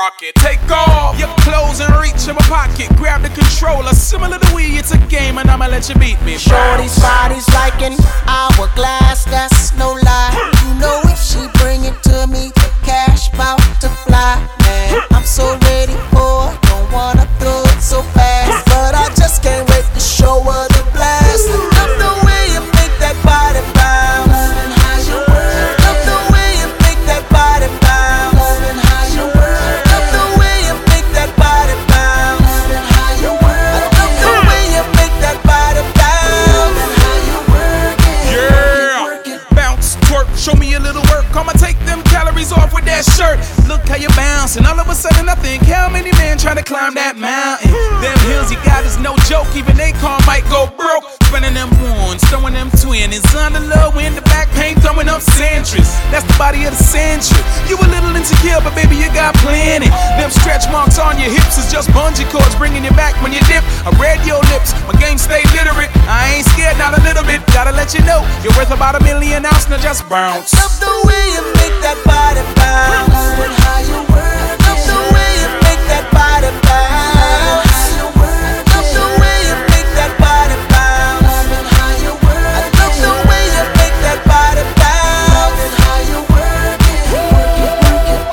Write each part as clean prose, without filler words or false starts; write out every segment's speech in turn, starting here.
rock it. Take off your clothes and reach in my pocket. Grab the controller, similar to Wii, it's a game and I'ma let you beat me. Shorty's body's like an hourglass, that's no lie. You know if she bring it to me, the cash bout to fly. Man, I'm so ready for it, don't wanna do it so fast, but I just can't wait to show her the blast. Love the way you make that body bounce, loving how you work. Love the way you make that body bounce, loving how you work. Love the way you make that body bounce, loving how you work. Love the way you make that body bounce, loving how you work it. Yeah, bounce, twerk, show me a little work. I'ma take them calories off with that shirt. Look how you bounce, and all of a sudden I think, how many men trying to climb that mountain? Them hills you got is no joke, even they car might go broke. Spinning them horns, throwing them twins, under low in the back paint, throwing up centuries. That's the body of the century. You a little insecure, but baby you got plenty. Them stretch marks on your hips is just bungee cords bringing you back when you dip. I read your lips, my game stay literate. I ain't scared, not a little bit. Gotta let you know, you're worth about $1 million ounce, now just bounce. Love the way you make that body bounce, loving how you work. Love the way you make that body bounce, how you work. Love the way you make that body bounce, loving how you work. I love the way you make that body bounce, loving how you work it. Work it, work it.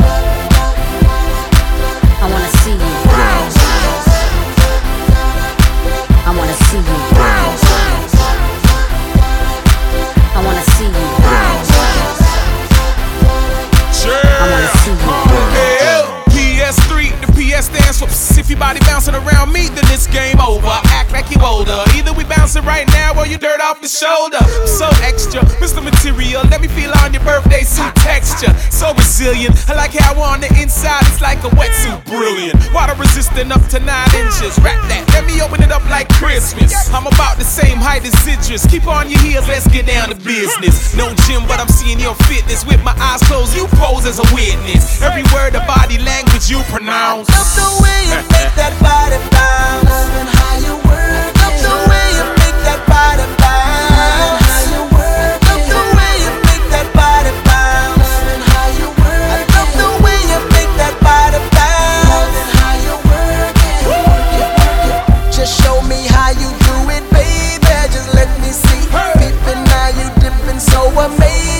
I wanna see you bounce. I wanna see you bounce. I wanna see you bounce. I wanna see you bounce. PS3, the PS stands for if your body bouncing around me, then it's game over. Act like you older. Either we bouncing right now or you dirt off the shoulder. So extra, Mr. Material, let me feel on your birthday suit texture. So resilient, I like how on the inside it's like a wetsuit, brilliant. Water resistant up to 9 inches. Wrap that, let me open it up like Christmas. I'm about the same height as Idris. Keep on your heels, let's get down to business. No gym, but I'm seeing your fitness. With my eyes closed, you pose as a witness. Every word of body language you pronounce. Love the way you make that body bounce, loving how you work. Love the way you make that body bounce, loving how you work. Love the way you make that body bounce, loving how you work. I love the way you make that body bounce, loving how you work it. Work it, work it. Just show me how you do it, baby. Just let me see. Peeping how you dipping, so amazing.